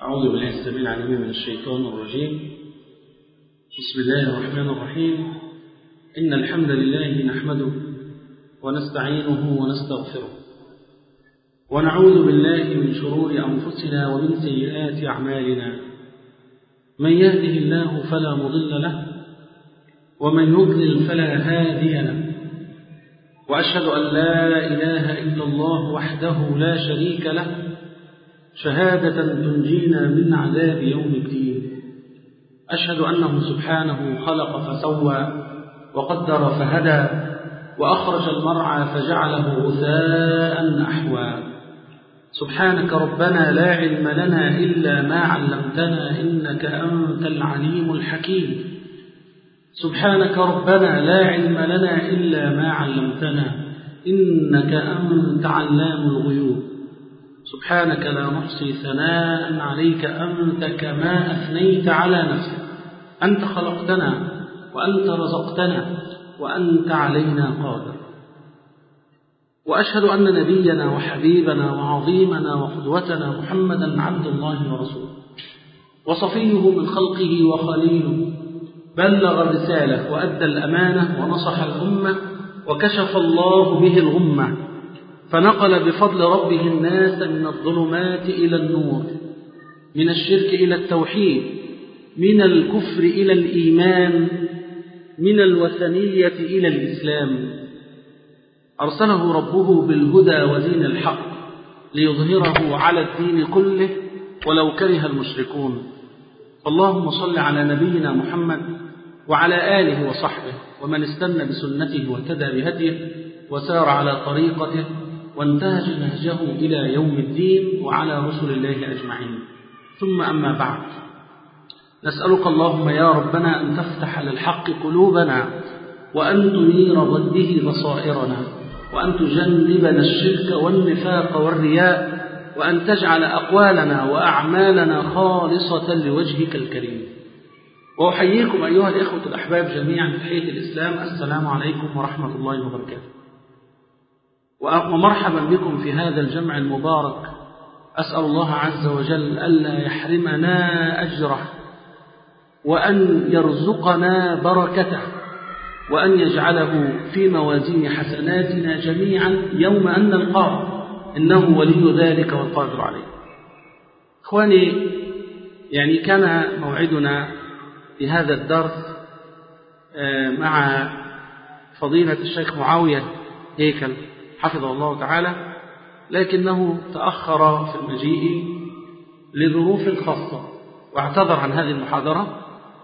أعوذ بالله السميع العليم من الشيطان الرجيم. بسم الله الرحمن الرحيم. إن الحمد لله نحمده ونستعينه ونستغفره ونعوذ بالله من شرور أنفسنا ومن سيئات أعمالنا. من يهده الله فلا مضل له ومن يضلل فلا هادي له، وأشهد أن لا إله إلا الله وحده لا شريك له شهادة تنجينا من عذاب يوم الدين. أشهد أنه سبحانه خلق فسوى وقدر فهدى وأخرج المرعى فجعله غثاء أحوى. سبحانك ربنا لا علم لنا إلا ما علمتنا إنك أنت العليم الحكيم. سبحانك ربنا لا علم لنا إلا ما علمتنا إنك أنت علام الغيوب. سبحانك لا نحصي ثناء عليك أنت كما أثنيت على نفسك. أنت خلقتنا وأنت رزقتنا وأنت علينا قادر. وأشهد أن نبينا وحبيبنا وعظيمنا وقدوتنا محمدا عبد الله ورسوله وصفيه من خلقه وخليله، بلغ الرسالة وأدى الأمانة ونصح الأمة وكشف الله به الغمة، فنقل بفضل ربه الناس من الظلمات إلى النور، من الشرك إلى التوحيد، من الكفر إلى الإيمان، من الوثنية إلى الإسلام. أرسله ربه بالهدى ودين الحق ليظهره على الدين كله ولو كره المشركون. اللهم صل على نبينا محمد وعلى آله وصحبه ومن استنى بسنته واهتدى بهديه وسار على طريقته وانتهج نهجه إلى يوم الدين، وعلى رسل الله أجمعين. ثم أما بعد، نسألك اللهم يا ربنا أن تفتح للحق قلوبنا، وأن تنير ضده بصائرنا، وأن تجنبنا الشرك والنفاق والرياء، وأن تجعل أقوالنا وأعمالنا خالصة لوجهك الكريم. وأحييكم أيها الإخوة الأحباب جميعا تحية الإسلام، السلام عليكم ورحمة الله وبركاته. ومرحبا بكم في هذا الجمع المبارك. أسأل الله عز وجل ألا يحرمنا أجره، وأن يرزقنا بركته، وأن يجعله في موازين حسناتنا جميعا يوم أن نلقاه، إنه ولي ذلك والقادر عليه. إخواني، يعني كان موعدنا في هذا الدرس مع فضيلة الشيخ معاوية هيكل حفظه الله تعالى، لكنه تأخر في المجيء لظروف خاصة واعتذر عن هذه المحاضرة.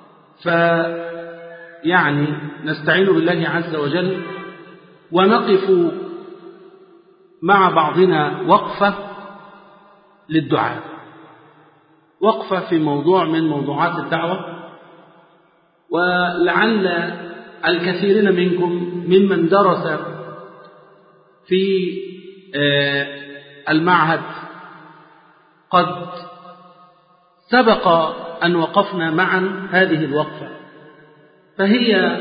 فيعني نستعين بالله عز وجل ونقف مع بعضنا وقفة للدعاء، وقفة في موضوع من موضوعات الدعوة. ولعل الكثيرين منكم ممن درس في المعهد قد سبق أن وقفنا معا هذه الوقفة، فهي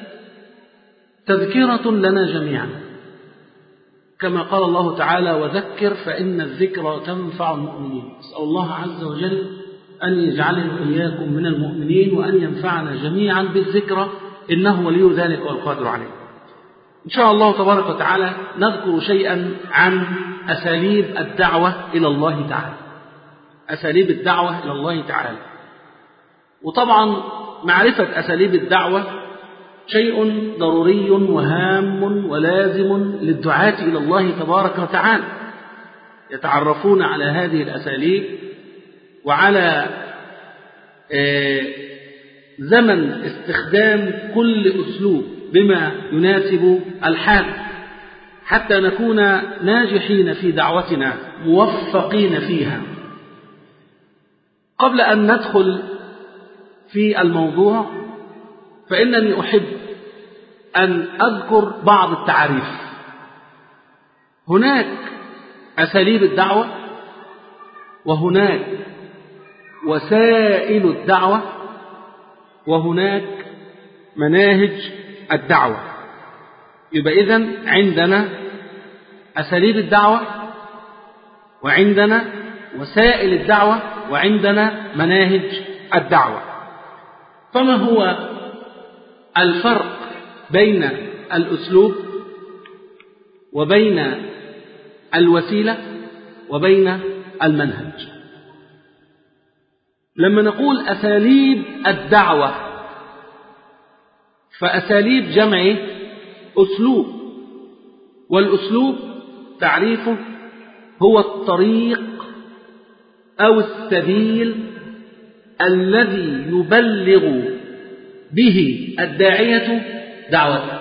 تذكرة لنا جميعا، كما قال الله تعالى: وذكر فإن الذكرى تنفع المؤمنين. أسأل الله عز وجل أن يجعلنا وإياكم من المؤمنين، وأن ينفعنا جميعا بالذكرى، إنه ولي ذلك والقادر عليه. إن شاء الله تبارك وتعالى نذكر شيئا عن أساليب الدعوة إلى الله تعالى، أساليب الدعوة إلى الله تعالى. وطبعا معرفة أساليب الدعوة شيء ضروري وهام ولازم للدعاة إلى الله تبارك وتعالى، يتعرفون على هذه الأساليب وعلى زمن استخدام كل أسلوب بما يناسب الحال، حتى نكون ناجحين في دعوتنا موفقين فيها. قبل أن ندخل في الموضوع، فإنني أحب أن أذكر بعض التعريف. هناك أساليب الدعوة، وهناك وسائل الدعوة، وهناك مناهج الدعوة. يبقى إذن عندنا أساليب الدعوة، وعندنا وسائل الدعوة، وعندنا مناهج الدعوة. فما هو الفرق بين الأسلوب وبين الوسيلة وبين المنهج؟ لما نقول أساليب الدعوة، فأساليب جمع أسلوب، والأسلوب تعريفه هو الطريق أو السبيل الذي يبلغ به الداعية دعوته.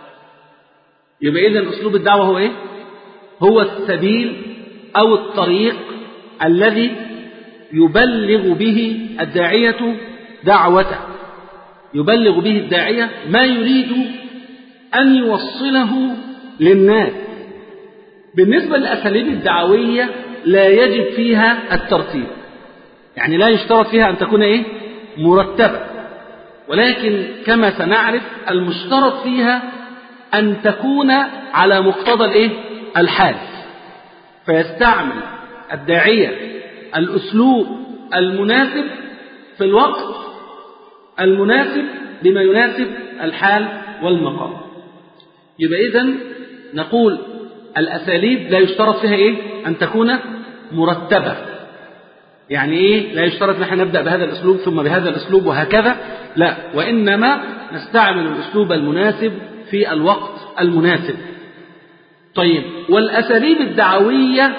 يبقى إذن أسلوب الدعوة هو إيه؟ هو السبيل أو الطريق الذي يبلغ به الداعية دعوته، يبلغ به الداعية ما يريد أن يوصله للناس. بالنسبة للأساليب الدعوية لا يجب فيها الترتيب، يعني لا يشترط فيها أن تكون إيه؟ مرتبة، ولكن كما سنعرف المشترط فيها أن تكون على مقتضى الإيه؟ الحال، فيستعمل الداعية الأسلوب المناسب في الوقت المناسب بما يناسب الحال والمقام. يبقى إذن نقول الأساليب لا يشترط فيها إيه؟ أن تكون مرتبة. يعني إيه؟ لا يشترط نحن نبدأ بهذا الأسلوب ثم بهذا الأسلوب وهكذا، لا، وإنما نستعمل الأسلوب المناسب في الوقت المناسب. طيب، والأساليب الدعوية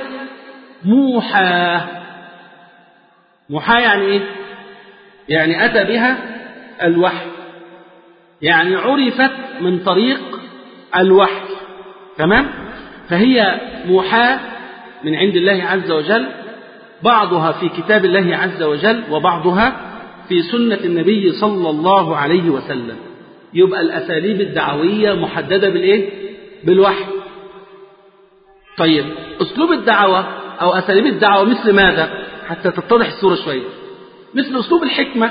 موحى. موحى يعني إيه؟ يعني أتى بها الوحي، يعني عرفت من طريق الوحي، تمام؟ فهي موحى من عند الله عز وجل، بعضها في كتاب الله عز وجل وبعضها في سنة النبي صلى الله عليه وسلم. يبقى الأساليب الدعوية محددة بالإيه؟ بالوحي. طيب، أسلوب الدعوة أو أساليب الدعوة مثل ماذا؟ حتى تتضح الصورة شوية. مثل أسلوب الحكمة،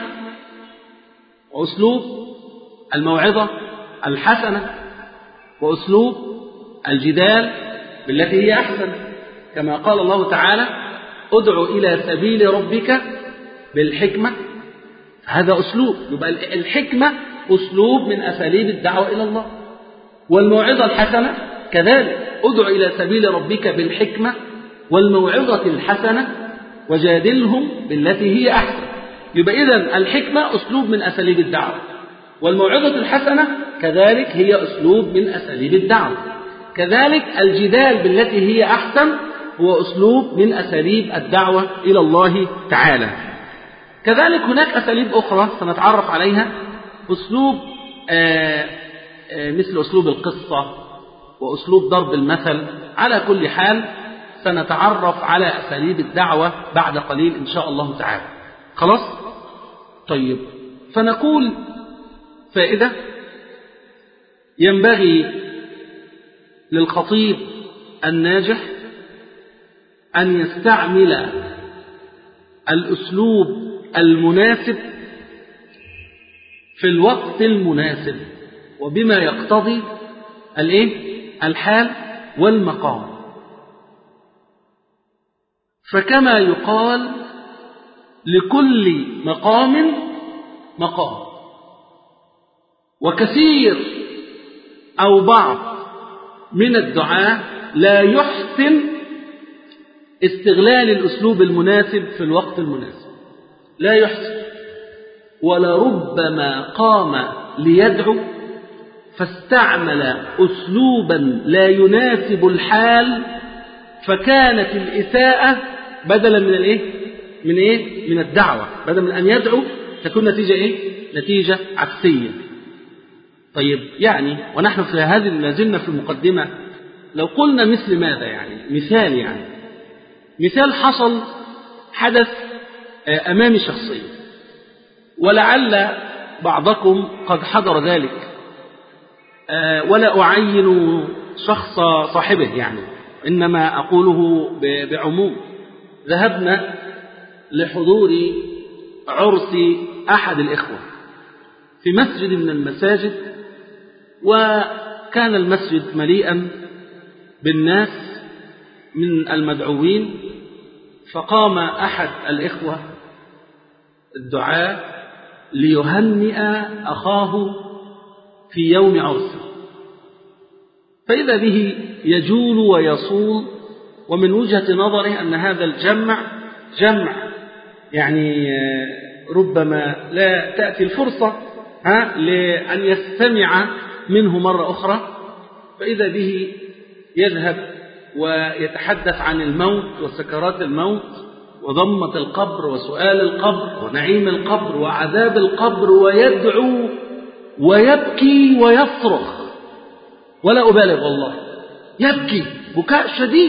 وأسلوب الموعظة الحسنة، وأسلوب الجدال بالتي هي أحسن، كما قال الله تعالى: ادع إلى سبيل ربك بالحكمة. هذا أسلوب، يبقى الحكمة أسلوب من أساليب الدعوة إلى الله. والموعظة الحسنة كذلك، ادع إلى سبيل ربك بالحكمة والموعظة الحسنة وجادلهم بالتي هي أحسن. يبقى إذن الحكمة أسلوب من أساليب الدعوة، والموعظة الحسنة كذلك هي أسلوب من أساليب الدعوة. كذلك الجدال بالتي هي أحسن هو أسلوب من أساليب الدعوة إلى الله تعالى. كذلك هناك أساليب أخرى سنتعرف عليها، أسلوب مثل أسلوب القصة وأسلوب ضرب المثل. على كل حال سنتعرف على أساليب الدعوة بعد قليل إن شاء الله تعالى. خلاص؟ طيب، فنقول فائدة: ينبغي للخطيب الناجح أن يستعمل الأسلوب المناسب في الوقت المناسب وبما يقتضي الحال والمقام. فكما يقال: لكل مقام مقام. وكثير أو بعض من الدعاة لا يحسن استغلال الأسلوب المناسب في الوقت المناسب، لا يحسن، ولربما قام ليدعو فاستعمل أسلوبا لا يناسب الحال، فكانت الإساءة بدلا من الدعوة، بدلا من أن يدعو تكون نتيجة نتيجة عكسية. طيب، يعني ونحن في هذه لازلنا في المقدمة، لو قلنا مثل ماذا؟ يعني مثال حصل، حدث أمامي شخصيا، ولعل بعضكم قد حضر ذلك، ولا أعين شخص صاحبه، يعني إنما أقوله بعموم. ذهبنا لحضور عرس أحد الإخوة في مسجد من المساجد، وكان المسجد مليئا بالناس من المدعوين. فقام أحد الإخوة الدعاء ليهنئ أخاه في يوم عرسه، فإذا به يجول ويصول، ومن وجهة نظره أن هذا الجمع جمع يعني ربما لا تأتي الفرصة لأن يستمع منه مرة أخرى، فإذا به يذهب ويتحدث عن الموت وسكرات الموت وضمة القبر وسؤال القبر ونعيم القبر وعذاب القبر، ويدعو ويبكي ويصرخ، ولا أبالغ والله، يبكي بكاء شديد.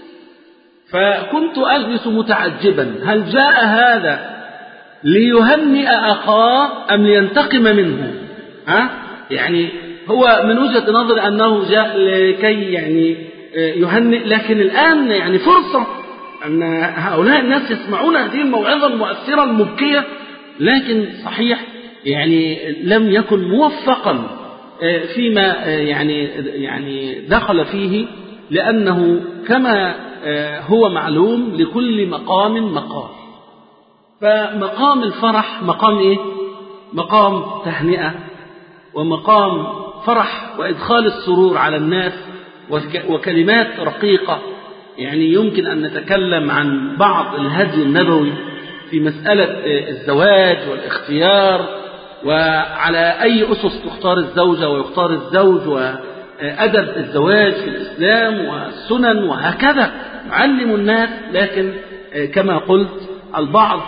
فكنت أجلس متعجبا، هل جاء هذا ليهنئ أخاه أم لينتقم منه؟ يعني هو من وجهة نظر أنه جاء لكي يعني يهنئ، لكن الآن يعني فرصة أن هؤلاء الناس يسمعون هذه الموعظة المؤثرة المبكية، لكن صحيح يعني لم يكن موفقا فيما يعني دخل فيه، لأنه كما هو معلوم لكل مقام مقام. فمقام الفرح مقام إيه؟ مقام تهنئة، ومقام فرح وإدخال السرور على الناس، وكلمات رقيقة. يعني يمكن أن نتكلم عن بعض الهدي النبوي في مسألة الزواج والاختيار، وعلى أي أسس تختار الزوجة ويختار الزوج، وأدب الزواج في الإسلام والسنن، وهكذا نعلم الناس. لكن كما قلت البعض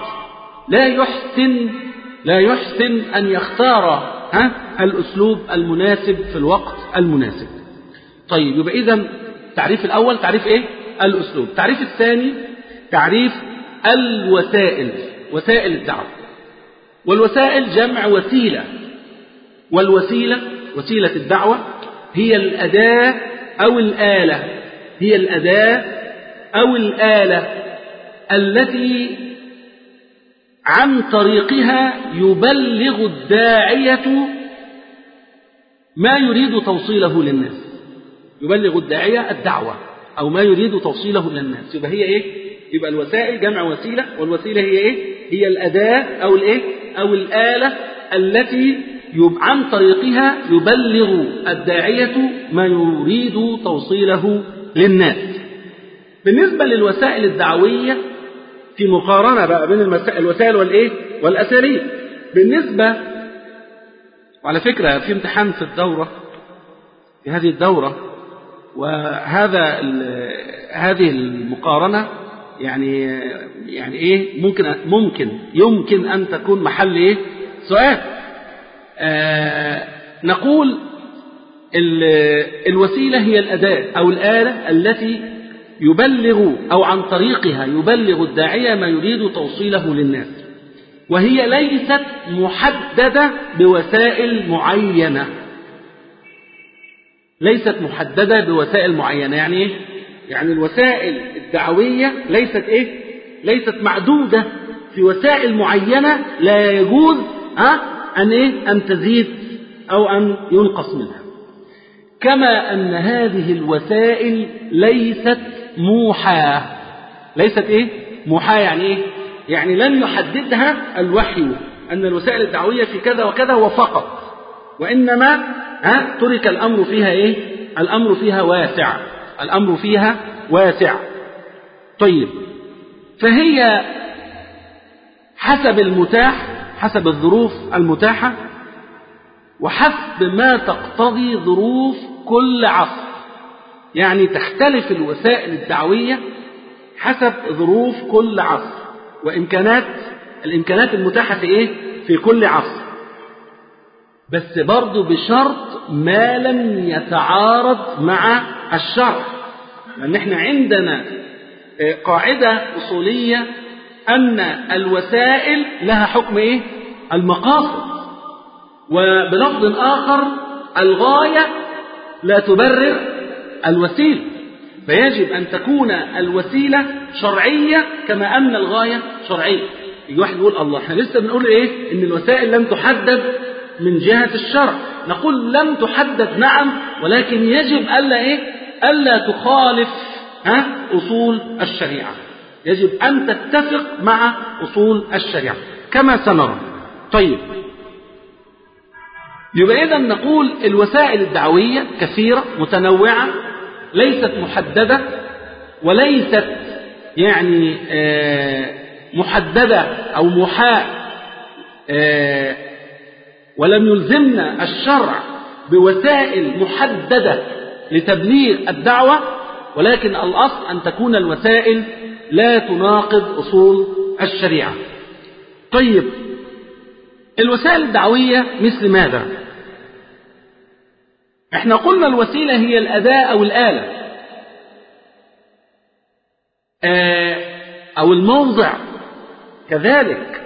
لا يحسن أن يختار الأسلوب المناسب في الوقت المناسب. طيب، يبقى إذن التعريف الأول تعريف إيه؟ الأسلوب. التعريف الثاني تعريف الوسائل، وسائل الدعوة. والوسائل جمع وسيلة، والوسيلة وسيلة الدعوة هي الأداة أو الآلة، هي الأداة أو الآلة التي عن طريقها يبلغ الداعية ما يريد توصيله للناس. يبلغ الداعية الدعوة أو ما يريد توصيله للناس. يبقى هي إيه؟ يبقى الوسائل جمع وسيلة، والوسيلة هي إيه؟ هي الأداة أو الإيه؟ أو الآلة التي عن طريقها يبلغ الداعية ما يريد توصيله للناس. بالنسبة للوسائل الدعوية في مقارنة بقى بين الوسائل والإيه؟ والأساليب. بالنسبة، وعلى فكرة في امتحان في الدورة، في هذه الدورة، هذه المقارنة يعني إيه؟ يمكن أن تكون محل إيه؟ سؤال. نقول الوسيلة هي الأداة أو الآلة التي يبلغ أو عن طريقها يبلغ الداعية ما يريد توصيله للناس، وهي ليست محددة بوسائل معينة. ليست محددة بوسائل معينة. يعني إيه؟ يعني الوسائل الدعوية ليست معدودة في وسائل معينة لا يجوز أن تزيد أو أن ينقص منها. كما أن هذه الوسائل ليست موحى. ليست موحى. يعني إيه؟ يعني لن يحددها الوحي أن الوسائل الدعوية في كذا وكذا وفقط، وإنما ترك الأمر فيها الأمر فيها واسع. الأمر فيها واسع. طيب، فهي حسب المتاح، حسب الظروف المتاحة، وحسب ما تقتضي ظروف كل عصر. يعني تختلف الوسائل الدعوية حسب ظروف كل عصر الإمكانات المتاحة في كل عصر، بس برضو بشرط ما لم يتعارض مع الشرع. لأن احنا عندنا قاعدة أصولية أن الوسائل لها حكم المقاصد، وبلفظ آخر الغاية لا تبرر الوسيلة، فيجب أن تكون الوسيلة شرعية كما أن الغاية شرعية. يجي واحد يقول الله، احنا لسه بنقول إن الوسائل لم تحدد من جهة الشرع. نقول لم تحدد نعم، ولكن يجب ألا تخالف أصول الشريعة. يجب أن تتفق مع أصول الشريعة. كما سنرى. طيب، يبقى إذن نقول الوسائل الدعوية كثيرة متنوعة، ليست محددة، وليست يعني محددة أو محاة، ولم يلزمنا الشرع بوسائل محددة لتبليغ الدعوة، ولكن الأصل أن تكون الوسائل لا تناقض أصول الشريعة. طيب، الوسائل الدعوية مثل ماذا؟ احنا قلنا الوسيلة هي الأداة أو الآلة أو الموضع كذلك.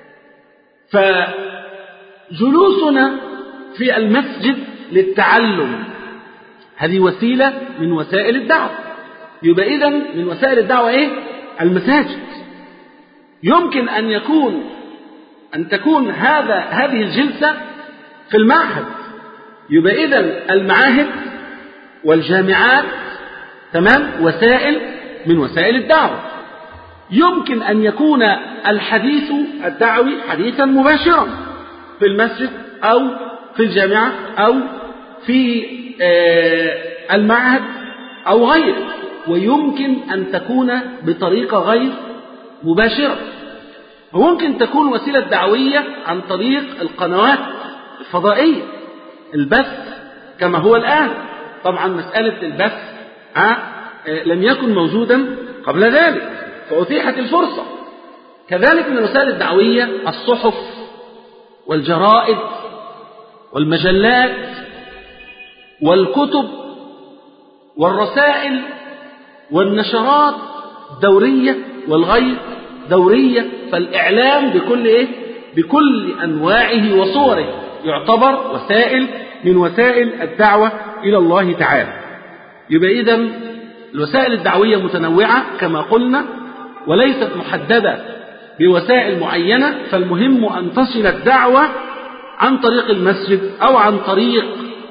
فجلوسنا في المسجد للتعلم هذه وسيلة من وسائل الدعوة. يبقى إذن من وسائل الدعوة إيه؟ المساجد. يمكن أن تكون هذه الجلسة في المعهد. يبقى إذن المعاهد والجامعات تمام وسائل من وسائل الدعوة. يمكن أن يكون الحديث الدعوي حديثا مباشرا في المسجد أو في الجامعة أو في المعهد أو غيره، ويمكن أن تكون بطريقة غير مباشرة. وممكن تكون وسيلة دعوية عن طريق القنوات الفضائية، البث كما هو الآن. طبعا مسألة البث لم يكن موجودا قبل ذلك فأتيحت الفرصة. كذلك من الوسائل الدعوية الصحف والجرائد والمجلات والكتب والرسائل والنشرات الدورية والغير دورية. فالإعلام بكل أنواعه وصوره يعتبر وسائل من وسائل الدعوة إلى الله تعالى. يبقى إذن الوسائل الدعوية متنوعة كما قلنا، وليست محددة بوسائل معينة. فالمهم أن تصل الدعوة عن طريق المسجد أو عن طريق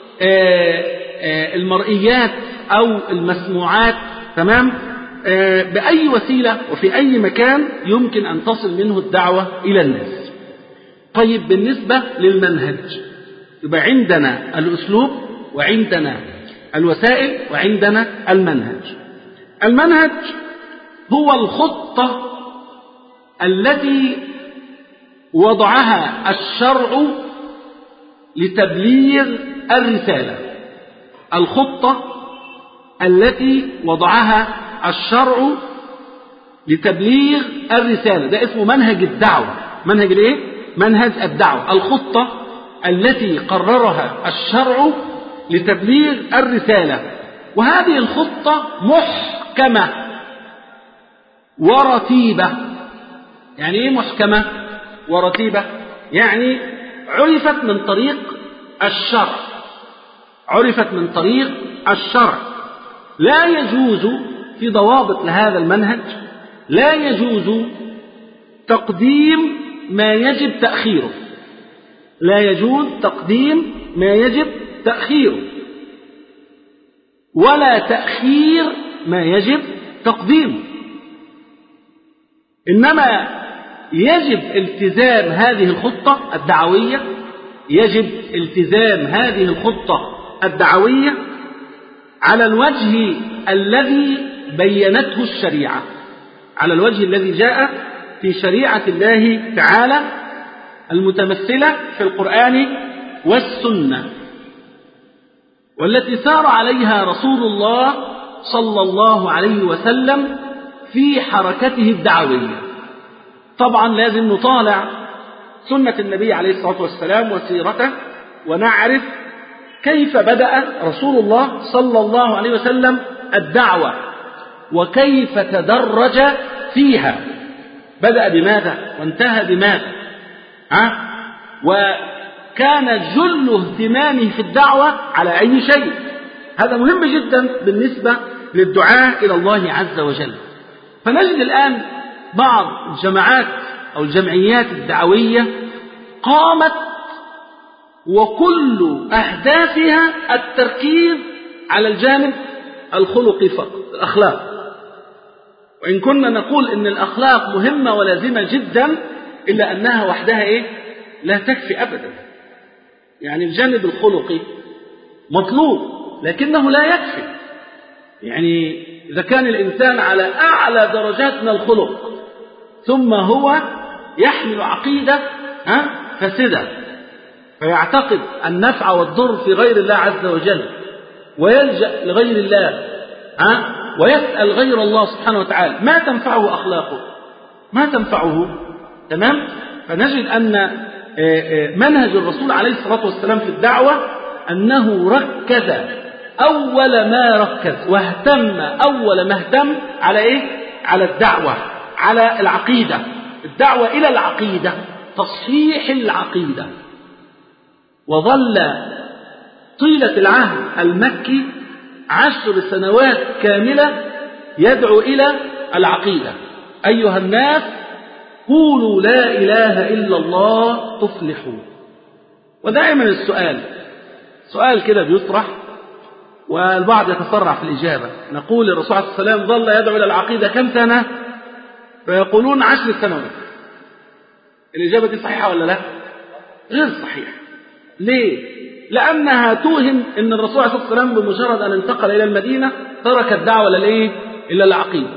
المرئيات أو المسموعات، تمام، بأي وسيلة وفي أي مكان يمكن أن تصل منه الدعوة إلى الناس. طيب، بالنسبة للمنهج يبقى عندنا الأسلوب وعندنا الوسائل وعندنا المنهج. المنهج هو الخطة التي وضعها الشرع لتبليغ الرسالة. الخطة التي وضعها الشرع لتبليغ الرسالة، ده اسمه منهج الدعوة. منهج الايه؟ منهج الدعوة، الخطة التي قررها الشرع لتبليغ الرسالة. وهذه الخطة محكمة ورتيبة. يعني ايه محكمة ورتيبة؟ يعني عرفت من طريق الشرع، عرفت من طريق الشرع. لا يجوز في ضوابط لهذا المنهج، لا يجوز تقديم ما يجب تأخيره، لا يجوز تقديم ما يجب تأخيره، ولا تأخير ما يجب تقديمه. إنما يجب التزام هذه الخطة الدعوية، يجب التزام هذه الخطة الدعوية على الوجه الذي بينته الشريعة، على الوجه الذي جاء في شريعة الله تعالى المتمثلة في القرآن والسنة، والتي سار عليها رسول الله صلى الله عليه وسلم في حركته الدعوية. طبعا لازم نطالع سنة النبي عليه الصلاة والسلام وسيرته، ونعرف كيف بدأ رسول الله صلى الله عليه وسلم الدعوة وكيف تدرج فيها، بدأ بماذا وانتهى بماذا. وكان جل اهتمامه في الدعوة على أي شيء. هذا مهم جدا بالنسبة للدعاء إلى الله عز وجل. فنجد الآن بعض الجماعات أو الجمعيات الدعوية قامت وكل أهدافها التركيز على الجانب الخلقي فقط، الأخلاق. وإن كنا نقول إن الأخلاق مهمة ولازمة جدا، إلا أنها وحدها لا تكفي أبدا. يعني الجانب الخلقي مطلوب لكنه لا يكفي. يعني إذا كان الإنسان على أعلى درجات من الخلق ثم هو يحمل عقيدة فاسدة، فيعتقد النفع والضر في غير الله عز وجل، ويلجأ لغير الله ويسأل غير الله سبحانه وتعالى، ما تنفعه أخلاقه، ما تنفعه. تمام؟ فنجد أن منهج الرسول عليه الصلاة والسلام في الدعوة أنه ركز أول ما ركز واهتم أول ما اهتم على على الدعوة، على العقيدة، الدعوة إلى العقيدة، تصحيح العقيدة. وظل طيلة العهد المكي 10 سنوات كاملة يدعو إلى العقيدة. أيها الناس قولوا لا إله إلا الله تفلحوا. ودائما السؤال سؤال كده بيطرح والبعض يتسرع في الإجابة. نقول الرسول عليه الصلاة والسلام ظل يدعو إلى العقيدة كم سنة؟ فيقولون 10 سنوات. الإجابة دي صحيحة ولا لا؟ غير صحيحة. ليه؟ لأنها توهم أن الرسول عليه الصلاة والسلام بمجرد أن انتقل إلى المدينة ترك الدعوة إلى العقيدة.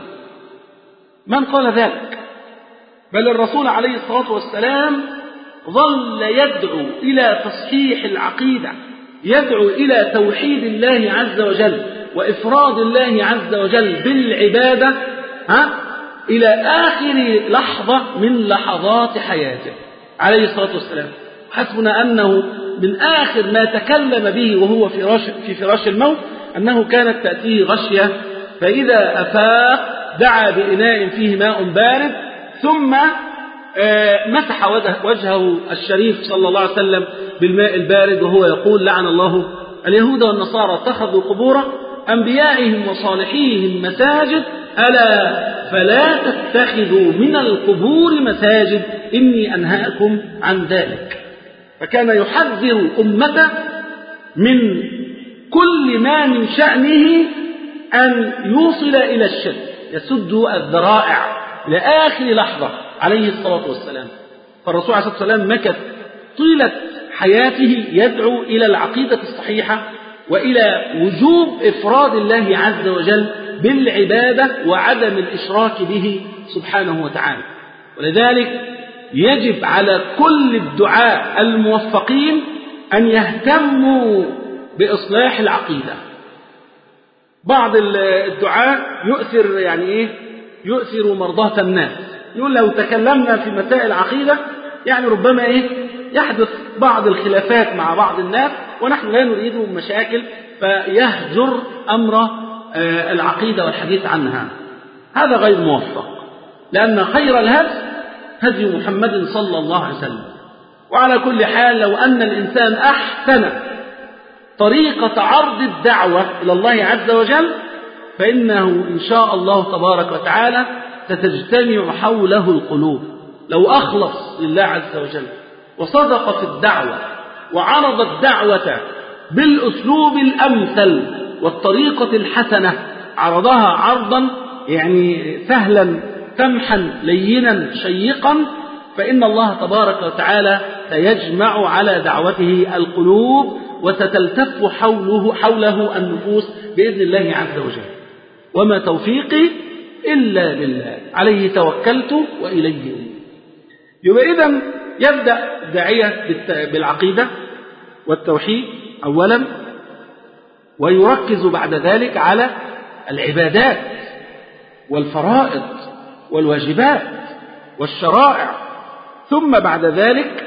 من قال ذلك؟ بل الرسول عليه الصلاة والسلام ظل يدعو إلى تصحيح العقيدة، يدعو إلى توحيد الله عز وجل وإفراد الله عز وجل بالعبادة إلى آخر لحظة من لحظات حياته عليه الصلاة والسلام. حسبنا أنه من آخر ما تكلم به وهو في فراش الموت أنه كانت تأتيه غشية، فإذا أفاق دعا بإناء فيه ماء بارد ثم مسح وجهه الشريف صلى الله عليه وسلم بالماء البارد وهو يقول لعن الله اليهود والنصارى اتخذوا قبور أنبيائهم وصالحيهم مساجد ألا فلا تتخذوا من القبور مساجد إني أنهاكم عن ذلك. فكان يحذر أمته من كل ما من شأنه أن يوصل إلى الشرك، يسد الذرائع لآخر لحظة عليه الصلاة والسلام. فالرسول عليه الصلاة والسلام مكث طيلة حياته يدعو إلى العقيدة الصحيحة وإلى وجوب إفراد الله عز وجل بالعبادة وعدم الإشراك به سبحانه وتعالى. ولذلك يجب على كل الدعاء الموفقين أن يهتموا بإصلاح العقيدة. بعض الدعاء يؤثر يؤثر مرضاة الناس، يقول لو تكلمنا في مسائل عقيدة ربما يحدث بعض الخلافات مع بعض الناس ونحن لا نريد مشاكل، فيهجر أمر العقيدة والحديث عنها. هذا غير موفق، لأن خير الهدي هدي محمد صلى الله عليه وسلم. وعلى كل حال لو أن الإنسان أحسن طريقة عرض الدعوة إلى الله عز وجل فإنه إن شاء الله تبارك وتعالى ستجتمع حوله القلوب. لو أخلص لله عز وجل وصدق في الدعوة وعرض الدعوة بالأسلوب الأمثل والطريقة الحسنة، عرضها عرضا سهلا سمحا لينا شيقا، فإن الله تبارك وتعالى سيجمع على دعوته القلوب وستلتف حوله النفوس بإذن الله عز وجل. وما توفيقي إلا بالله عليه توكلت وإليه أنيب. يبقى إذن يبدأ الداعية بالعقيدة والتوحيد أولا، ويركز بعد ذلك على العبادات والفرائض والواجبات والشرائع، ثم بعد ذلك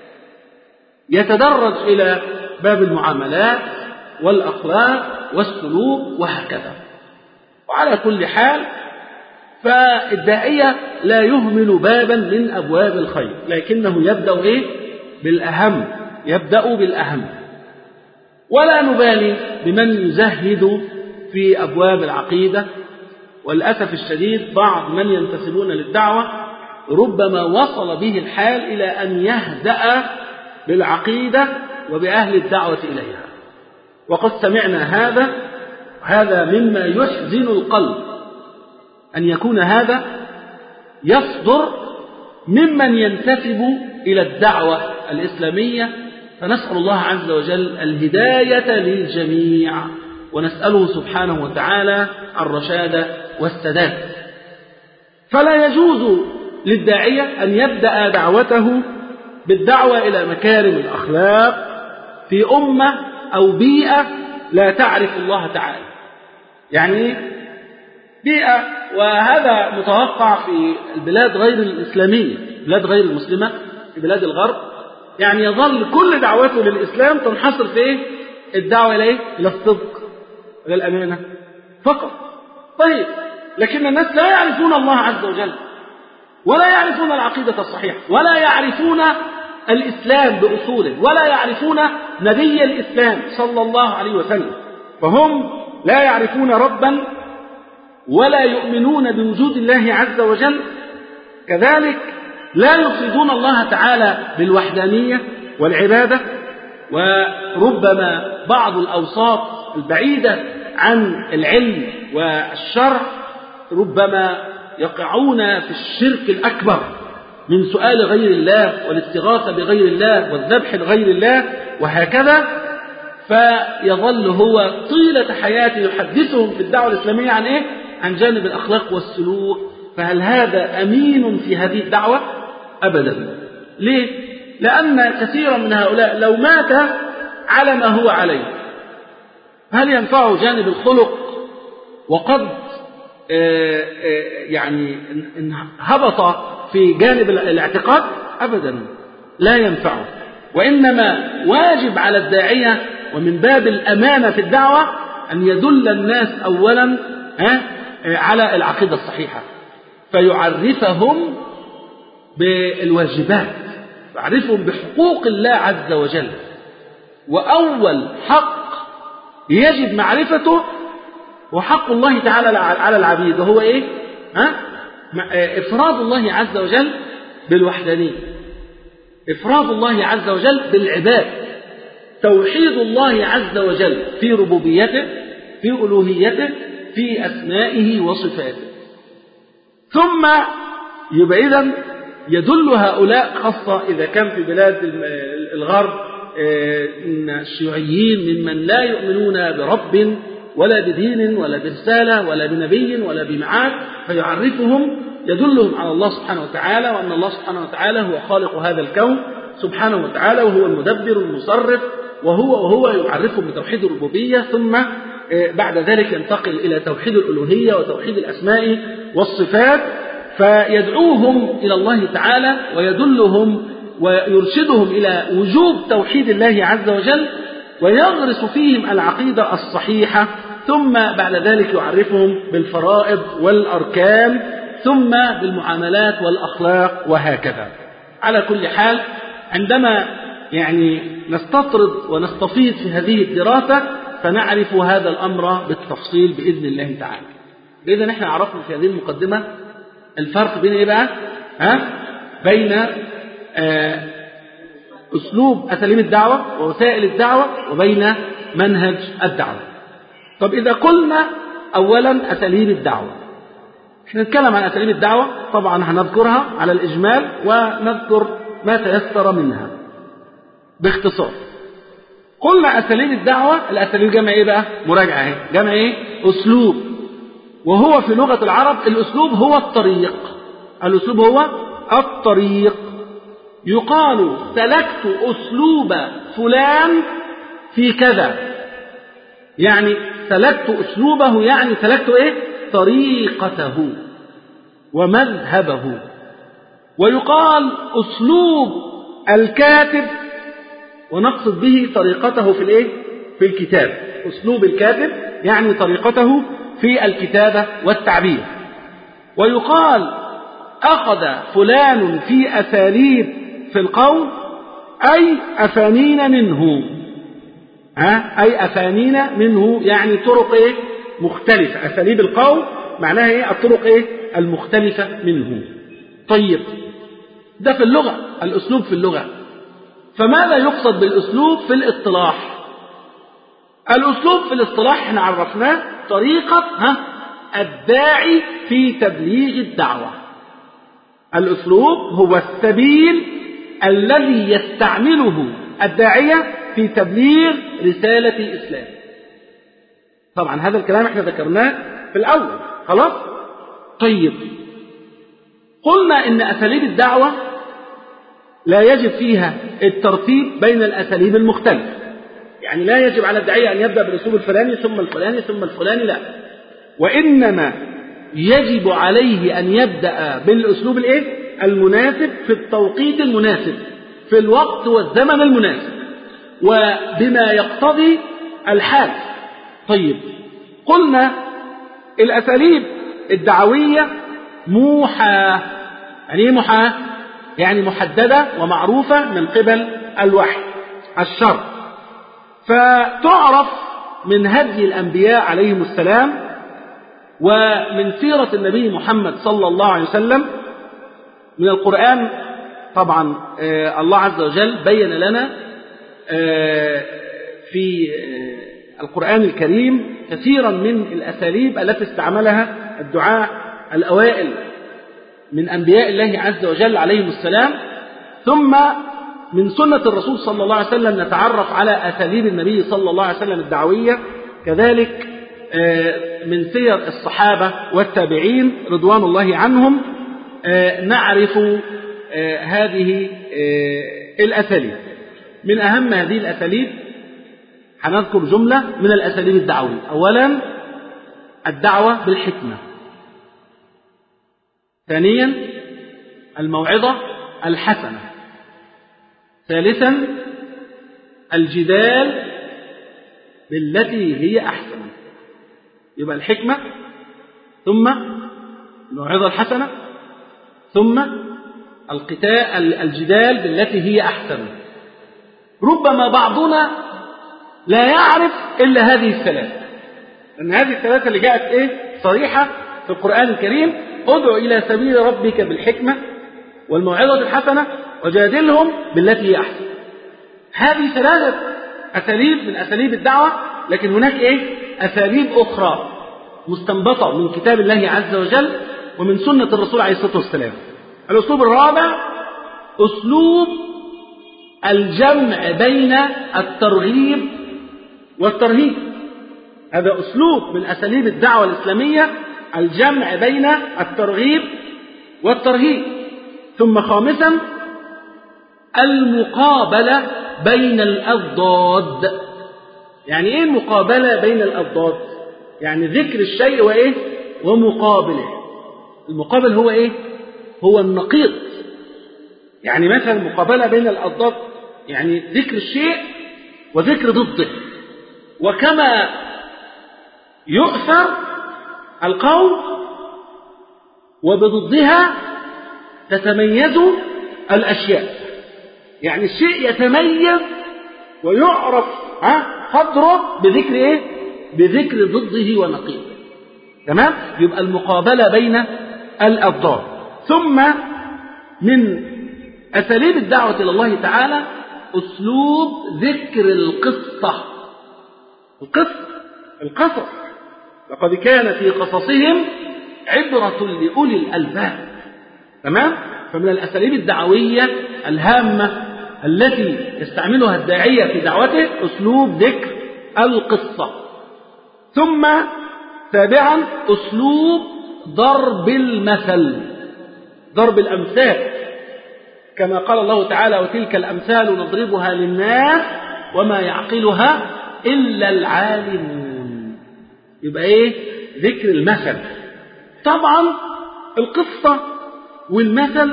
يتدرج إلى باب المعاملات والأخلاق والسلوك وهكذا. وعلى كل حال فالداعية لا يهمل بابا من أبواب الخير، لكنه يبدأ بالأهم، يبدأ بالأهم. ولا نبالي بمن يزهد في أبواب العقيدة. والأسف الشديد بعض من ينتسبون للدعوة ربما وصل به الحال إلى أن يهزأ بالعقيدة وبأهل الدعوة إليها. وقد سمعنا هذا مما يحزن القلب أن يكون هذا يصدر ممن ينتسب إلى الدعوة الإسلامية، فنسأل الله عز وجل الهداية للجميع، ونسأله سبحانه وتعالى الرشاد والسداد. فلا يجوز للداعية أن يبدأ دعوته بالدعوة إلى مكارم الأخلاق في أمة أو بيئة لا تعرف الله تعالى. يعني بيئة، وهذا متوقع في البلاد غير الإسلامية، البلاد غير المسلمة، في بلاد الغرب، يعني يظل كل دعوته للإسلام تنحصر في إيه؟ الدعوة إلى إيه؟ إلى الصدق، إلى الأمانة فقط. طيب، لكن الناس لا يعرفون الله عز وجل، ولا يعرفون العقيدة الصحيحة، ولا يعرفون الإسلام بأصوله، ولا يعرفون نبي الإسلام صلى الله عليه وسلم، فهم لا يعرفون ربا ولا يؤمنون بوجود الله عز وجل. كذلك لا يفردون الله تعالى بالوحدانية والعبادة، وربما بعض الأوساط البعيدة عن العلم والشرع ربما يقعون في الشرك الأكبر من سؤال غير الله والاستغاثة بغير الله والذبح لغير الله وهكذا. فيظل هو طيلة حياته يحدثهم في الدعوة الإسلامية عن إيه؟ عن جانب الأخلاق والسلوك. فهل هذا أمين في هذه الدعوة؟ أبدا. ليه؟ لأن كثيرا من هؤلاء لو مات على ما هو عليه، هل ينفعه جانب الخلق وقد يعني هبط في جانب الاعتقاد؟ أبدا لا ينفعه. وإنما واجب على الداعية ومن باب الأمانة في الدعوة أن يدل الناس أولا على العقيدة الصحيحة، فيعرفهم بالواجبات، يعرفهم بحقوق الله عز وجل. وأول حق يجب معرفته وحق الله تعالى على العبيد، وهو إيه؟ إفراد الله عز وجل بالوحدانية، إفراد الله عز وجل بالعباد، توحيد الله عز وجل في ربوبيته، في ألوهيته، في أسمائه وصفاته. ثم يبقى إذن يدل هؤلاء، خاصة إذا كان في بلاد الغرب إن الشيوعيين ممن لا يؤمنون برب ولا بدين ولا برسالة ولا بنبي ولا بميعاد، فيعرفهم يدلهم على الله سبحانه وتعالى، وأن الله سبحانه وتعالى هو خالق هذا الكون سبحانه وتعالى، وهو المدبر المصرف، وهو يعرفهم بتوحيد الربوبية. ثم بعد ذلك ينتقل إلى توحيد الألوهية وتوحيد الأسماء والصفات، فيدعوهم إلى الله تعالى ويدلهم ويرشدهم إلى وجوب توحيد الله عز وجل، ويغرس فيهم العقيدة الصحيحة. ثم بعد ذلك يعرفهم بالفرائض والأركان، ثم بالمعاملات والأخلاق وهكذا. على كل حال، عندما يعني نستطرد ونستفيض في هذه الدراسة فنعرف هذا الأمر بالتفصيل بإذن الله تعالى. إذن احنا عرفنا في هذه المقدمة الفرق بين إيه بقى؟ بين أساليب الدعوة ووسائل الدعوة، وبين منهج الدعوة. طب إذا قلنا أولا أساليب الدعوة، احنا نتكلم عن أساليب الدعوة، طبعا هنذكرها على الإجمال ونذكر ما تيسر منها باختصار. قلنا أساليب الدعوة، الأساليب جمع إيه بقى؟ مراجعة اهي، جمع إيه؟ أسلوب. وهو في لغة العرب الأسلوب هو الطريق، الأسلوب هو الطريق. يقال سلكت أسلوب فلان في كذا، يعني سلكت أسلوبه، يعني سلكت إيه؟ طريقته ومذهبه. ويقال أسلوب الكاتب، ونقصد به طريقته في الإيه؟ في الكتاب. أسلوب الكاتب يعني طريقته في الكتابة والتعبير. ويقال أخذ فلان في أساليب في القول، أي أفانين منه، أي أفانين منه، يعني طرق إيه؟ مختلفة. أساليب القول معناها إيه؟ الطرق إيه؟ المختلفة منه. طيب، ده في اللغة، الأسلوب في اللغة. فماذا يقصد بالأسلوب في الاصطلاح؟ الأسلوب في الاصطلاح احنا عرفناه طريقة الداعي في تبليغ الدعوة. الأسلوب هو السبيل الذي يستعمله الداعية في تبليغ رسالة الإسلام. طبعا هذا الكلام احنا ذكرناه في الأول خلاص. طيب قلنا إن أساليب الدعوة لا يجب فيها الترتيب بين الأساليب المختلفة، يعني لا يجب على الداعية أن يبدأ بالأسلوب الفلاني ثم الفلاني ثم الفلاني، لا، وإنما يجب عليه أن يبدأ بالأسلوب المناسب في التوقيت المناسب في الوقت والزمن المناسب وبما يقتضي الحال. طيب قلنا الأساليب الدعوية موحى. يعني ايه موحى؟ يعني محددة ومعروفة من قبل الوحي الشرع، فتعرف من هدي الأنبياء عليهم السلام ومن سيرة النبي محمد صلى الله عليه وسلم. من القرآن طبعا الله عز وجل بين لنا في القرآن الكريم كثيرا من الأساليب التي استعملها الدعاة الأوائل من أنبياء الله عز وجل عليهم السلام. ثم من سنة الرسول صلى الله عليه وسلم نتعرف على أساليب النبي صلى الله عليه وسلم الدعوية، كذلك من سير الصحابة والتابعين رضوان الله عنهم نعرف هذه الأساليب. من أهم هذه الأساليب هنذكر جملة من الأساليب الدعوية. أولا الدعوة بالحكمة، ثانيا الموعظة الحسنة، ثالثا الجدال بالتي هي أحسن. يبقى الحكمة ثم الموعظة الحسنة ثم الجدال بالتي هي أحسن. ربما بعضنا لا يعرف إلا هذه الثلاثة، لأن هذه الثلاثة اللي جاءت صريحة في القرآن الكريم: ادع إلى سبيل ربك بالحكمة والموعظة الحسنة وجادلهم بالتي هي أحسن. هذه ثلاثة أساليب من أساليب الدعوة، لكن هناك أساليب أخرى مستنبطة من كتاب الله عز وجل ومن سنة الرسول عليه الصلاة والسلام. الأسلوب الرابع أسلوب الجمع بين الترغيب والترهيب. هذا أسلوب من أساليب الدعوة الإسلامية، الجمع بين الترغيب والترهيب. ثم خامسا المقابلة بين الأضداد. يعني إيه المقابلة بين الأضداد؟ يعني ذكر الشيء ومقابله. المقابل هو هو النقيض. يعني مثلا المقابلة بين الأضداد يعني ذكر الشيء وذكر ضده. وكما يؤثر القول وبضدها تتميز الأشياء. يعني الشيء يتميز ويعرف قدره بذكر بذكر ضده ونقيضه. تمام؟ يبقى المقابلة بين الأضداد. ثم من أساليب الدعوة إلى الله تعالى أسلوب ذكر القصة. القصص لقد كان في قصصهم عبرة لأولي الألباب. تمام؟ فمن الأساليب الدعوية الهامة التي يستعملها الداعية في دعوته أسلوب ذكر القصة. ثم سابعا أسلوب ضرب المثل، ضرب الأمثال، كما قال الله تعالى: وتلك الأمثال نضربها للناس وما يعقلها إلا العالمون. يبقى ذكر المثل. طبعا القصة والمثل.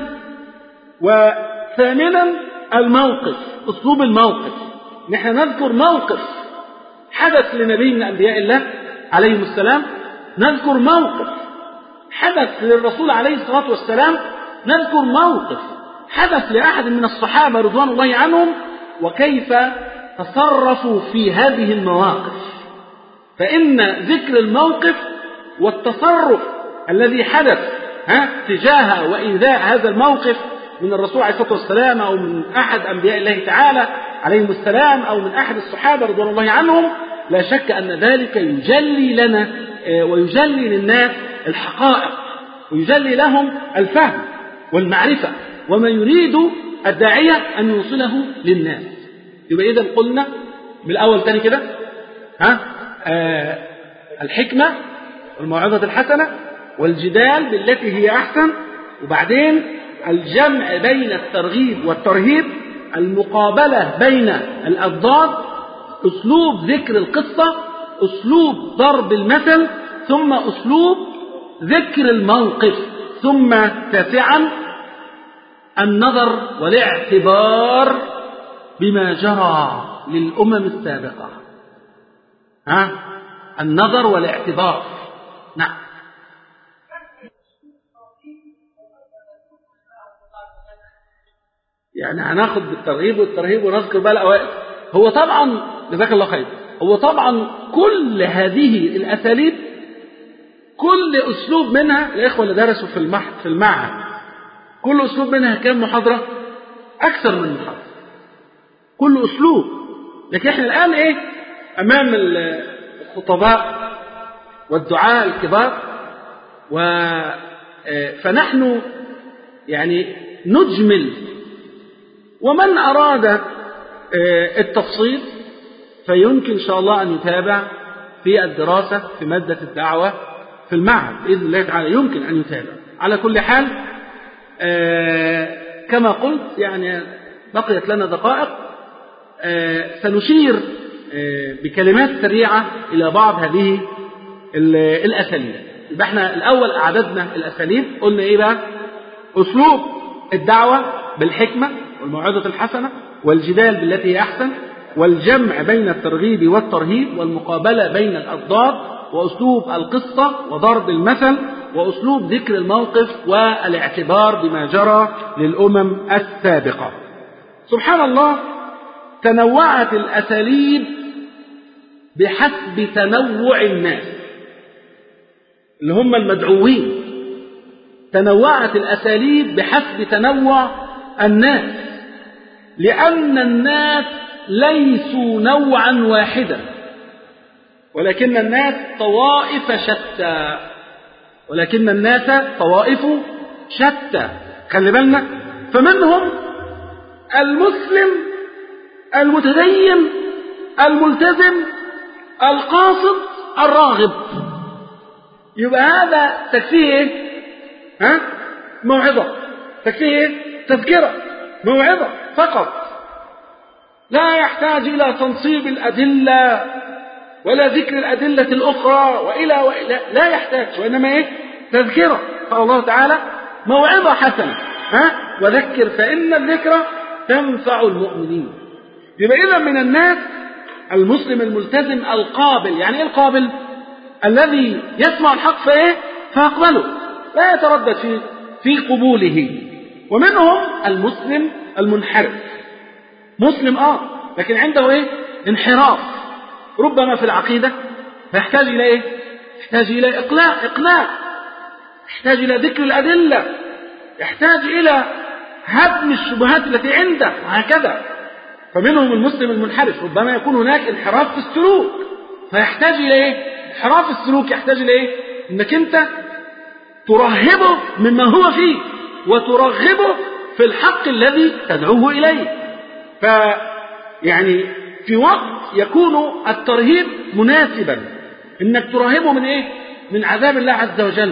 وثامنا الموقف، أسلوب الموقف. نحن نذكر موقف حدث لنبي من أنبياء الله عليهم السلام، نذكر موقف حدث للرسول عليه الصلاة والسلام، نذكر موقف حدث لأحد من الصحابة رضوان الله عنهم وكيف تصرفوا في هذه المواقف. فإن ذكر الموقف والتصرف الذي حدث تجاه وإيذاء هذا الموقف من الرسول عليه الصلاة والسلام أو من أحد أنبياء الله تعالى عليهم السلام أو من أحد الصحابة رضوان الله عنهم، لا شك أن ذلك يجلي لنا ويجلي للناس الحقائق ويجلي لهم الفهم والمعرفة وما يريد الداعية أن يوصله للناس. يبقى إذا قلنا بالأول تاني كده الحكمة والموعظة الحسنة والجدال بالتي هي أحسن، وبعدين الجمع بين الترغيب والترهيب، المقابلة بين الأضداد، أسلوب ذكر القصة، أسلوب ضرب المثل، ثم أسلوب ذكر الموقف، ثم تاسعا النظر والاعتبار بما جرى للأمم السابقة. النظر والاعتبار. نعم. يعني هناخد بالترغيب والترهيب ونذكر بقى الأوائل. هو طبعا جزاك الله خير، هو طبعا كل هذه الأساليب كل أسلوب منها الإخوة اللي درسوا في المعهد كل أسلوب منها كم محاضرة؟ أكثر من محاضرة كل أسلوب. لكن احنا الآن أمام الخطباء والدعاء الكبار، فنحن يعني نجمل، ومن أراد التفصيل فيمكن إن شاء الله أن يتابع في الدراسة في مادة الدعوة في المعهد بإذن الله تعالى، يمكن أن يتابع. على كل حال كما قلت يعني بقيت لنا دقائق، سنشير بكلمات سريعة إلى بعض هذه الأساليب. يبقى احنا الأول أعددنا الأساليب، قلنا إيه بقى؟ أسلوب الدعوة بالحكمة والموعظة الحسنة والجدال بالتي هي أحسن، والجمع بين الترغيب والترهيب، والمقابلة بين الأضداد، وأسلوب القصة وضرب المثل، وأسلوب ذكر الموقف، والاعتبار بما جرى للأمم السابقة. سبحان الله، تنوعت الأساليب بحسب تنوع الناس اللي هم المدعوين. تنوعت الأساليب بحسب تنوع الناس، لأن الناس ليسوا نوعا واحدا، ولكن الناس طوائف شتى. ولكن الناس طوائف شتى. خلي بالنا، فمنهم المسلم المتدين الملتزم القاصد الراغب. يبقى هذا تكفيه موعظة، تكفيه تذكرة، موعظة فقط، لا يحتاج إلى تنصيب الأدلة ولا ذكر الأدلة الأخرى وإلى لا يحتاج، وإنما تذكرة. قال الله تعالى موعظة حسنة وذكر فإن الذكرى تنفع المؤمنين. يبقى إذا من الناس المسلم الملتزم القابل. يعني إيه القابل؟ الذي يسمع الحق فيقبله، لا يتردد في قبوله. ومنهم المسلم المنحرف، مسلم لكن عنده انحراف، ربما في العقيدة، فيحتاج إلى يحتاج إلى إقلاع، يحتاج إلى ذكر الأدلة، يحتاج إلى هدم الشبهات التي عنده، وهكذا. فمنهم المسلم المنحرف، ربما يكون هناك انحراف في السلوك، فيحتاج إلى انحراف السلوك يحتاج إلى إنك أنت ترهبه مما هو فيه وترغبه في الحق الذي تدعوه إليه. فيعني في وقت يكون الترهيب مناسبا، إنك ترهبه من من عذاب الله عز وجل،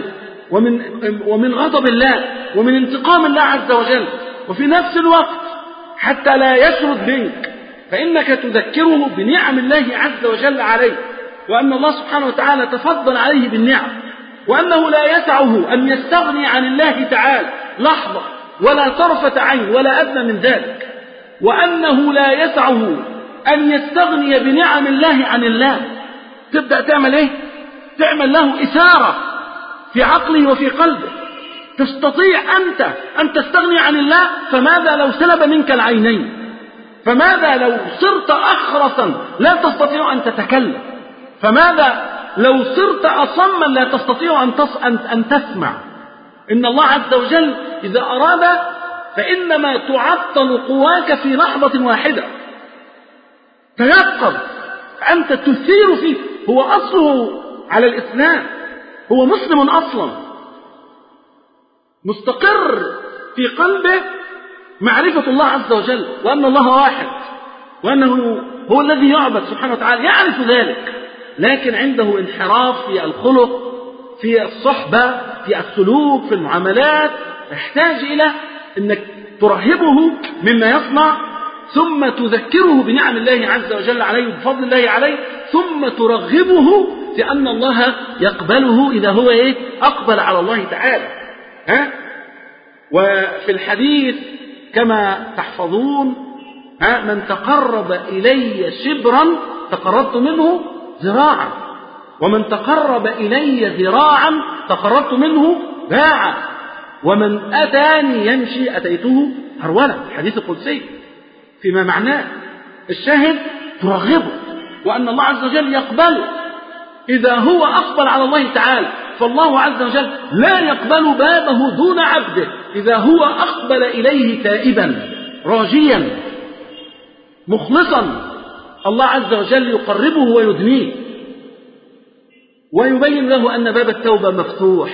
ومن غضب الله، ومن انتقام الله عز وجل، وفي نفس الوقت حتى لا يشرد منك، فإنك تذكره بنعم الله عز وجل عليه، وأن الله سبحانه وتعالى تفضل عليه بالنعم، وأنه لا يسعه أن يستغني عن الله تعالى لحظة ولا طرفة عين ولا أدنى من ذلك، وأنه لا يسعه أن يستغني بنعم الله عن الله. تبدأ تعمل تعمل له إثارة في عقله وفي قلبه. تستطيع أنت أن تستغني عن الله، فماذا لو سلب منك العينين؟ فماذا لو صرت أخرسا لا تستطيع أن تتكلم؟ فماذا لو صرت أصما لا تستطيع أن تسمع؟ إن الله عز وجل إذا أراد فإنما تعطل قواك في لحظة واحدة. تيقظ، أنت تثير فيه. هو أصله على الإسلام، هو مسلم أصلا، مستقر في قلبه معرفة الله عز وجل وأن الله واحد وأنه هو الذي يعبد سبحانه وتعالى، يعرف ذلك، لكن عنده انحراف في الخلق، في الصحبة، في السلوك، في المعاملات. يحتاج إلى أنك ترهبه مما يصنع، ثم تذكره بنعم الله عز وجل عليه وبفضل الله عليه، ثم ترغبه في أن الله يقبله إذا هو أقبل على الله تعالى. وفي الحديث كما تحفظون من تقرب إلي شبرا تقربت منه ذراعا، ومن تقرب إلي ذراعا تقربت منه باعا، ومن أتاني يمشي أتيته هرولا. الحديث القدسي فيما معناه. الشاهد ترغبه وأن الله عز وجل يقبله إذا هو أقبل على الله تعالى، فالله عز وجل لا يقبل بابه دون عبده إذا هو أقبل إليه تائبا راجيا مخلصا. الله عز وجل يقربه ويدنيه ويبين له أن باب التوبة مفتوح،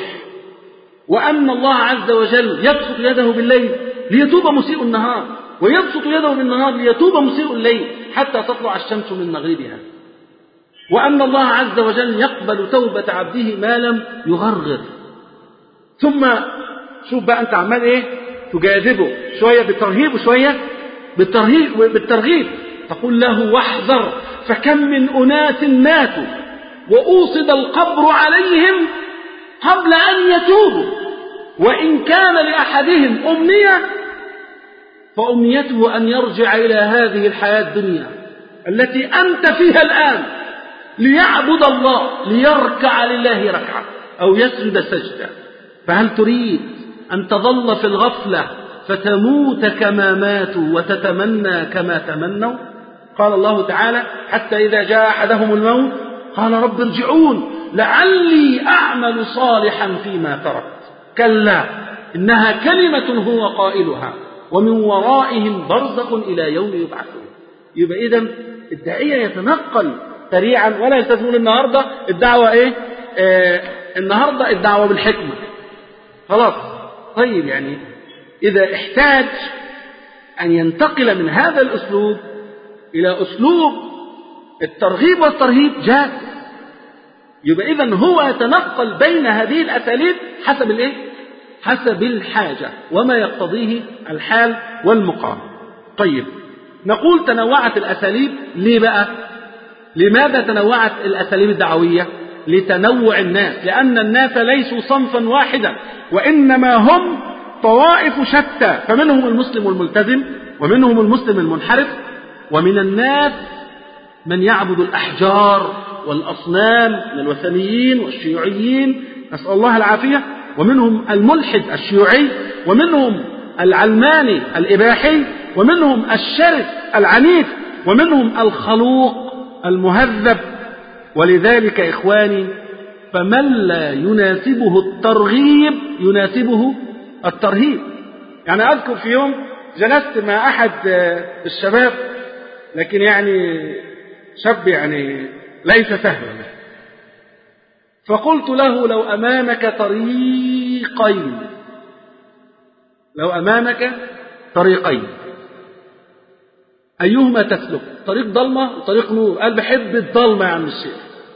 وأن الله عز وجل يبسط يده بالليل ليتوب مسيء النهار، ويبسط يده بالنهار ليتوب مسيء الليل حتى تطلع الشمس من مغربها، وأن الله عز وجل يقبل توبة عبده ما لم يغرغر. ثم شوف بقى أنت عمال تجاذبه شوية بالترهيب وشوية بالترغيب. تقول له واحذر فكم من أناس ماتوا وأوصد القبر عليهم قبل أن يتوبوا، وإن كان لأحدهم أمنية فأمنيته أن يرجع إلى هذه الحياة الدنيا التي أنت فيها الآن ليعبد الله، ليركع لله ركعة أو يسجد سجدة. فهل تريد أن تظل في الغفلة فتموت كما ماتوا وتتمنى كما تمنوا؟ قال الله تعالى حتى إذا جاء أحدهم الموت قال رب ارجعون لعلي أعمل صالحا فيما تركت، كلا إنها كلمة هو قائلها ومن ورائهم برزخ إلى يوم يبعثون. يبقى إذن الداعية يتنقل سريعا ولا يلتزمون النهاردة الدعوة النهاردة الدعوة بالحكمة خلاص. طيب يعني إذا احتاج أن ينتقل من هذا الأسلوب إلى أسلوب الترغيب والترهيب جاء، يبقى إذن هو يتنقل بين هذه الأساليب حسب حسب الحاجة وما يقتضيه الحال والمقام. طيب نقول تنوعت الأساليب ليه بقى؟ لماذا تنوعت الأساليب الدعوية؟ لتنوع الناس، لأن الناس ليسوا صنفا واحدا وإنما هم طوائف شتى، فمنهم المسلم الملتزم ومنهم المسلم المنحرف، ومن الناس من يعبد الأحجار والأصنام من الوثنيين والشيوعيين نسأل الله العافية، ومنهم الملحد الشيوعي، ومنهم العلماني الإباحي، ومنهم الشرس العنيف، ومنهم الخلوق المهذب. ولذلك إخواني فمن لا يناسبه الترغيب يناسبه الترهيب. يعني أذكر في يوم جلست مع أحد الشباب، لكن شاب ليس سهلا، فقلت له لو أمامك طريقين أيهما تسلك؟ طريق ضلمة وطريق نور. قال بحب الضلمة يا عم الشيخ.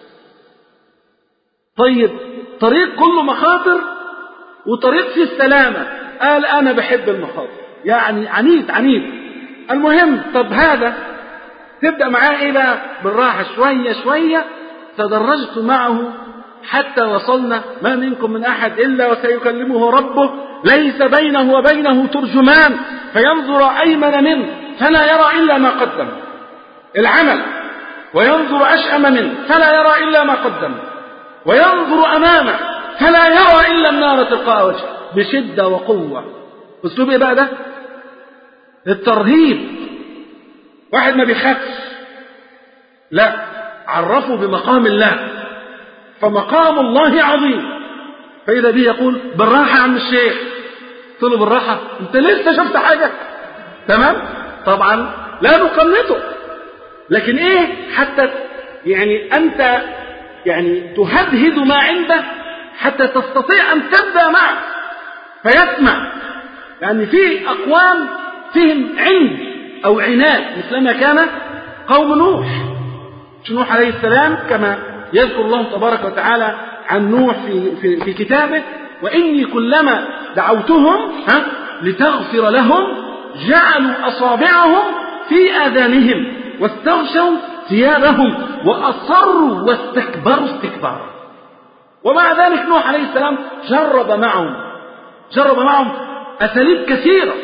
طيب طريق كله مخاطر وطريق فيه السلامة. قال أنا بحب المخاطر، عنيد. المهم طب هذا تبدأ معاه بقى بالراحة شوية. تدرجت معه حتى وصلنا ما منكم من أحد إلا وسيكلمه ربه ليس بينه وبينه ترجمان فينظر أيمن منه فلا يرى إلا ما قدم العمل، وينظر أشأم منه فلا يرى إلا ما قدم، وينظر أمامه فلا يرى إلا النار تلقاء وجهه بشدة وقوة. أسلوب إيه بقى ده؟ الترهيب. واحد ما بيخافش، لا، عرفه بمقام الله، فمقام الله عظيم. فإذا به يقول بالراحة يا عم الشيخ. قلت له بالراحة؟ أنت لسه شفت حاجة؟ تمام؟ طبعا لا نقنطه، لكن حتى أنت تهدهد ما عنده حتى تستطيع أن تبدأ معه فيسمع لأن في أقوام فيهم عند أو عناد مثلما كان قوم نوح. نوح عليه السلام كما يذكر الله تبارك وتعالى عن نوح في كتابه: وإني كلما دعوتهم لتغفر لهم جعلوا أصابعهم في آذانهم واستغشوا ثيابهم وأصروا واستكبروا استكبارا. ومع ذلك نوح عليه السلام جرب معهم أساليب كثيرة،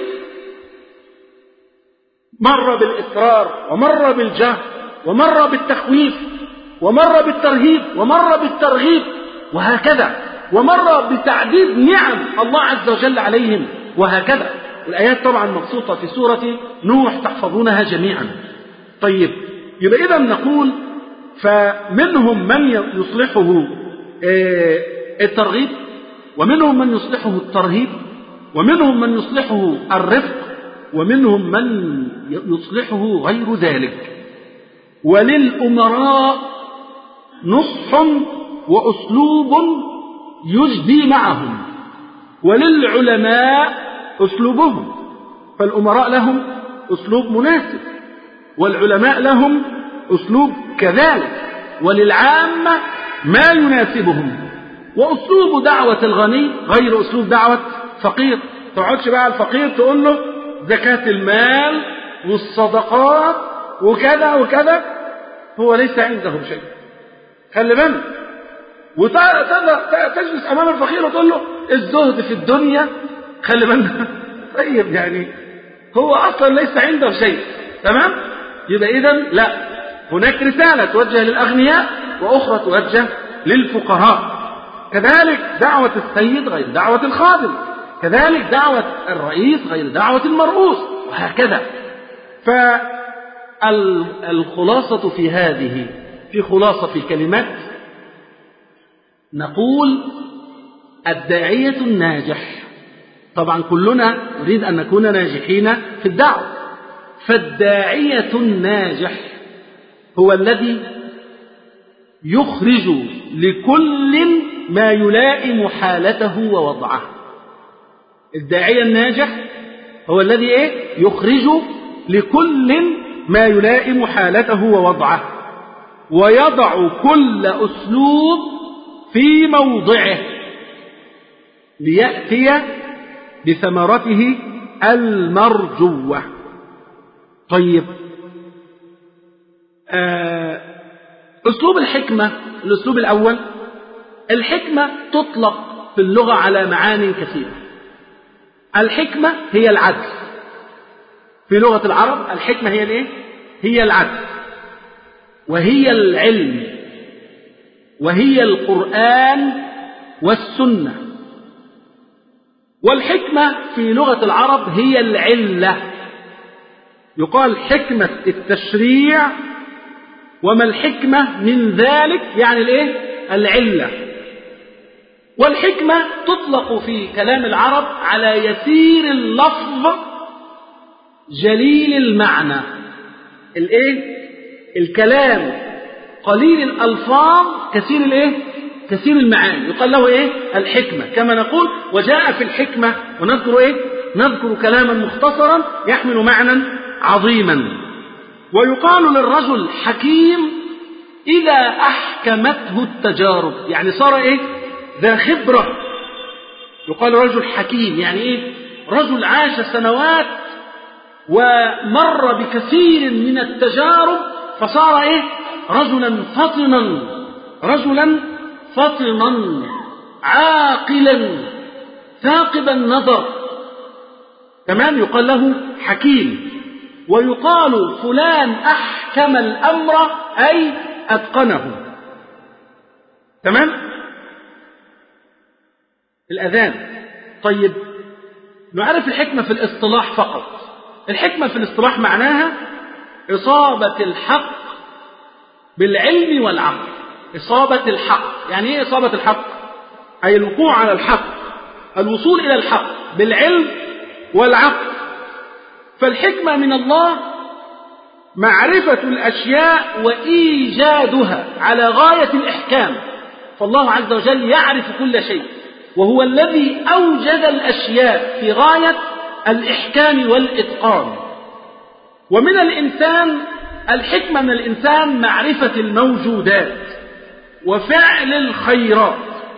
مر بالإصرار ومر بالجهل ومر بالتخويف ومر بالترهيب ومر بالترغيب وهكذا، ومر بتعديد نعم الله عز وجل عليهم وهكذا. الآيات طبعا مبسوطة في سورة نوح تحفظونها جميعا. طيب، يبقى إذا نقول فمنهم من يصلحه الترغيب، ومنهم من يصلحه الترهيب، ومنهم من يصلحه الرفق، ومنهم من يصلحه غير ذلك. وللأمراء نصح وأسلوب يجدي معهم، وللعلماء أسلوبهم. فالأمراء لهم أسلوب مناسب، والعلماء لهم أسلوب كذلك، وللعامة ما يناسبهم. وأسلوب دعوة الغني غير أسلوب دعوة فقير. تقعدش بقى الفقير تقول له زكاة المال والصدقات وكذا وكذا، هو ليس عنده شيء، خلي بالك. وتجلس أمام الفقير وتقول له الزهد في الدنيا، خلي بالك. طيب يعني هو أصلا ليس عنده شيء، تمام؟ يبقى إذن لا، هناك رسالة توجه للأغنياء وأخرى توجه للفقراء. كذلك دعوة السيد غير دعوة الخادم، كذلك دعوة الرئيس غير دعوة المرؤوس، وهكذا. فالخلاصة في هذه، في خلاصة في كلمات، نقول الداعية الناجح، طبعا كلنا نريد أن نكون ناجحين في الدعوة، فالداعية الناجح هو الذي يخرج لكل ما يلائم حالته ووضعه. الداعية الناجح هو الذي يخرج لكل ما يلائم حالته ووضعه، ويضع كل أسلوب في موضعه ليأتي بثمرته المرجوة. طيب، أسلوب الحكمة، الأسلوب الأول، الحكمة تطلق في اللغة على معاني كثيرة. الحكمة هي العدل في لغة العرب. الحكمة هي الايه؟ هي العدل، وهي العلم، وهي القرآن والسنة. والحكمة في لغة العرب هي العلة. يقال حكمة التشريع، وما الحكمة من ذلك، يعني الايه؟ العلة. والحكمة تطلق في كلام العرب على يسير اللفظ جليل المعنى. الكلام قليل الألفاظ كثير كثير المعاني، يقال له الحكمة. كما نقول وجاء في الحكمة، ونذكر نذكر كلاما مختصرا يحمل معنى عظيما. ويقال للرجل حكيم إذا أحكمته التجارب، يعني صار ذا خبرة. يقال رجل حكيم يعني رجل عاش سنوات ومر بكثير من التجارب، فصار رجلا فطنا عاقلا ثاقب النظر. تمام؟ يقال له حكيم. ويقال فلان أحكم الأمر، أي أتقنه. تمام؟ الأذان. طيب، نعرف الحكمة في الاصطلاح فقط. الحكمة في الاصطلاح معناها إصابة الحق بالعلم والعقل. إصابة الحق، يعني إيه إصابة الحق؟ أي الوقوع على الحق، الوصول إلى الحق بالعلم والعقل. فالحكمة من الله معرفة الأشياء وإيجادها على غاية الإحكام. فالله عز وجل يعرف كل شيء، وهو الذي أوجد الأشياء في غاية الإحكام والإتقان. ومن الإنسان الحكمة من الإنسان معرفة الموجودات وفعل الخيرات.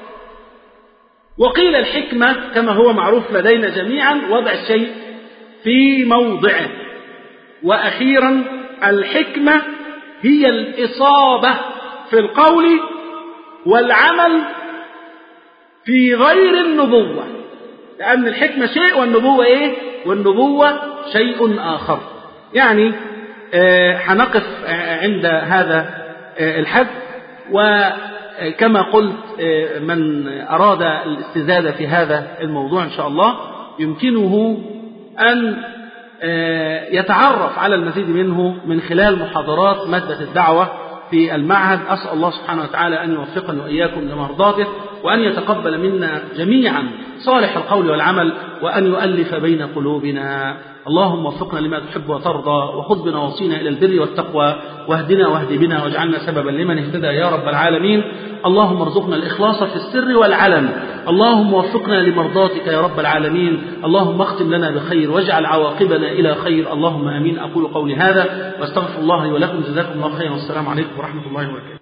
وقيل الحكمة كما هو معروف لدينا جميعا وضع الشيء في موضعه. وأخيرا الحكمة هي الإصابة في القول والعمل في غير النبوة، لأن الحكمة شيء والنبوة إيه؟ والنبوة شيء آخر. يعني هنقف عند هذا الحد. وكما قلت من أراد الاستزادة في هذا الموضوع إن شاء الله يمكنه أن يتعرف على المزيد منه من خلال محاضرات مادة الدعوة في المعهد. أسأل الله سبحانه وتعالى أن يوفقنا وإياكم لمرضاته، وأن يتقبل منا جميعا صالح القول والعمل، وأن يؤلف بين قلوبنا. اللهم وفقنا لما تحب وترضى، وخذ بنواصينا إلى البر والتقوى، واهدنا واهد بنا واجعلنا سببا لمن اهتدى يا رب العالمين. اللهم ارزقنا الإخلاص في السر والعلن. اللهم وفقنا لمرضاتك يا رب العالمين. اللهم اختم لنا بخير واجعل عواقبنا إلى خير. اللهم آمين. أقول قولي هذا واستغفر الله لي ولكم. جزاكم الله خيرا، والسلام عليكم ورحمة الله وبركاته.